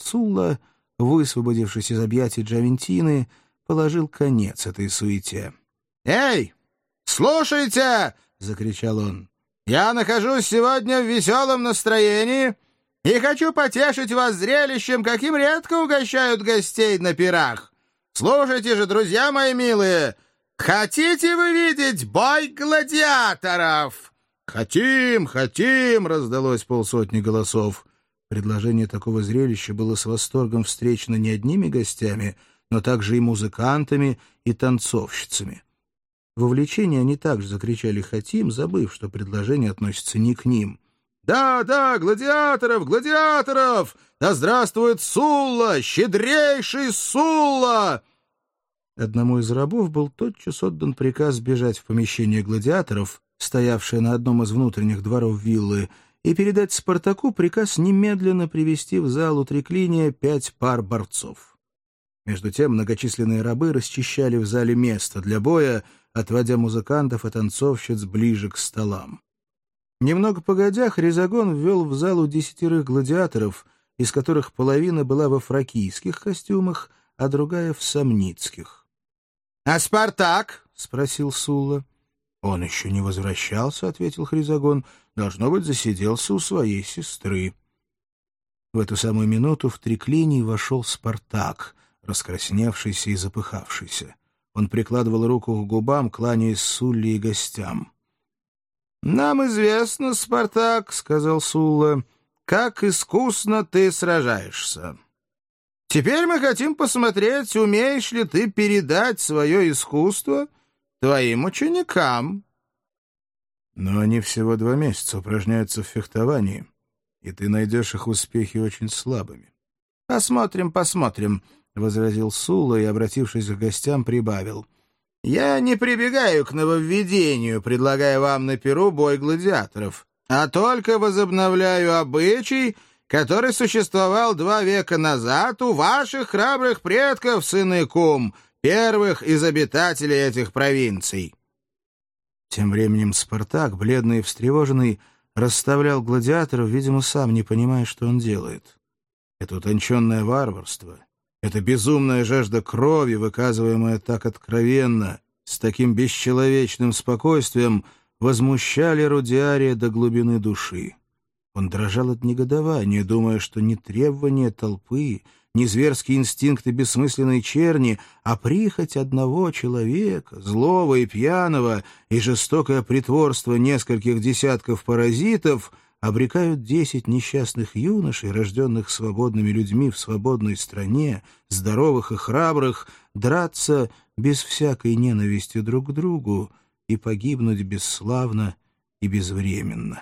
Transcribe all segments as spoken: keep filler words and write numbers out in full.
Сулла, высвободившись из объятий Джавентины, положил конец этой суете. «Эй, слушайте!» — закричал он. «Я нахожусь сегодня в веселом настроении и хочу потешить вас зрелищем, каким редко угощают гостей на пирах. Слушайте же, друзья мои милые, хотите вы видеть бой гладиаторов?» «Хотим, хотим!» — раздалось полсотни голосов. Предложение такого зрелища было с восторгом встречено не одними гостями, но также и музыкантами, и танцовщицами. В увлечении они также закричали «хотим», забыв, что предложение относится не к ним. «Да, да, гладиаторов, гладиаторов! Да здравствует Сулла, щедрейший Сулла!» Одному из рабов был тотчас отдан приказ бежать в помещение гладиаторов, стоявшее на одном из внутренних дворов виллы, и передать Спартаку приказ немедленно привести в зал у триклиния пять пар борцов. Между тем многочисленные рабы расчищали в зале место для боя, отводя музыкантов и танцовщиц ближе к столам. Немного погодя, Хризагон ввел в залу десятерых гладиаторов, из которых половина была во фракийских костюмах, а другая — в самницких. — А Спартак? — спросил Сулла. — Он еще не возвращался, — ответил Хризагон. — Должно быть, засиделся у своей сестры. В эту самую минуту в триклиний вошел Спартак, раскрасневшийся и запыхавшийся. Он прикладывал руку к губам, кланяясь Сулле и гостям. — Нам известно, Спартак, — сказал Сулла, — как искусно ты сражаешься. Теперь мы хотим посмотреть, умеешь ли ты передать свое искусство твоим ученикам. Но они всего два месяца упражняются в фехтовании, и ты найдешь их успехи очень слабыми. — Посмотрим, посмотрим, — возразил Сулла и, обратившись к гостям, прибавил. — Я не прибегаю к нововведению, предлагая вам на пиру бой гладиаторов, а только возобновляю обычай, который существовал два века назад у ваших храбрых предков, сын и кум, первых из обитателей этих провинций. Тем временем Спартак, бледный и встревоженный, расставлял гладиаторов, видимо, сам не понимая, что он делает. Это утонченное варварство, это безумная жажда крови, выказываемая так откровенно, с таким бесчеловечным спокойствием, возмущали Рудиария до глубины души. Он дрожал от негодования, думая, что не требования толпы, не зверские инстинкты бессмысленной черни, а прихоть одного человека, злого и пьяного, и жестокое притворство нескольких десятков паразитов обрекают десять несчастных юношей, рожденных свободными людьми в свободной стране, здоровых и храбрых, драться без всякой ненависти друг к другу и погибнуть бесславно и безвременно.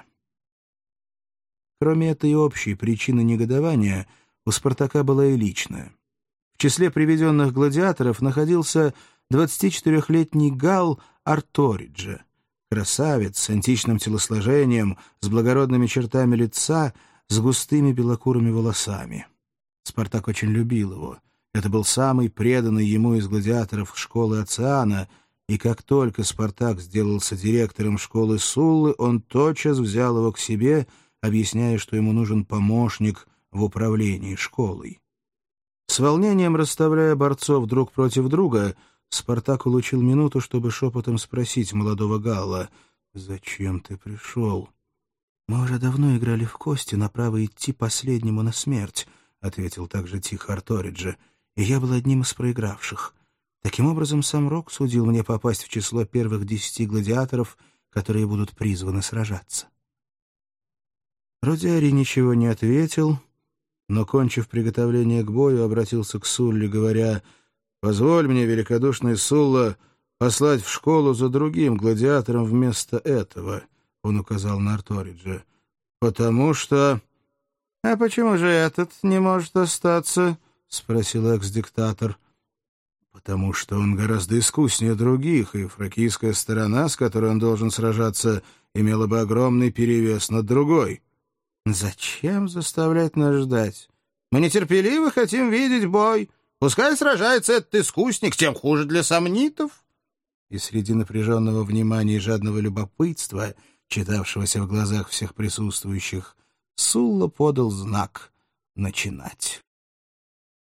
Кроме этой общей причины негодования, у Спартака была и личная. В числе приведенных гладиаторов находился двадцатичетырехлетний галл Арториджа, красавец с античным телосложением, с благородными чертами лица, с густыми белокурыми волосами. Спартак очень любил его. Это был самый преданный ему из гладиаторов школы Оциана, и как только Спартак сделался директором школы Суллы, он тотчас взял его к себе, объясняя, что ему нужен помощник в управлении школой. С волнением расставляя борцов друг против друга, Спартак улучил минуту, чтобы шепотом спросить молодого галла: «Зачем ты пришел?» «Мы уже давно играли в кости, на право идти последнему на смерть», — ответил также тихо Арториджа, — «и я был одним из проигравших. Таким образом, сам Рок судил мне попасть в число первых десяти гладиаторов, которые будут призваны сражаться». Рудиарий ничего не ответил, но, кончив приготовление к бою, обратился к Сулле, говоря: «Позволь мне, великодушный Сулла, послать в школу за другим гладиатором вместо этого», — он указал на Арториджа, — «потому что...» «А почему же этот не может остаться?» — спросил экс-диктатор. «Потому что он гораздо искуснее других, и фракийская сторона, с которой он должен сражаться, имела бы огромный перевес над другой». «Зачем заставлять нас ждать? Мы нетерпеливо хотим видеть бой. Пускай сражается этот искусник, тем хуже для сомнитов». И среди напряженного внимания и жадного любопытства, читавшегося в глазах всех присутствующих, Сулла подал знак начинать.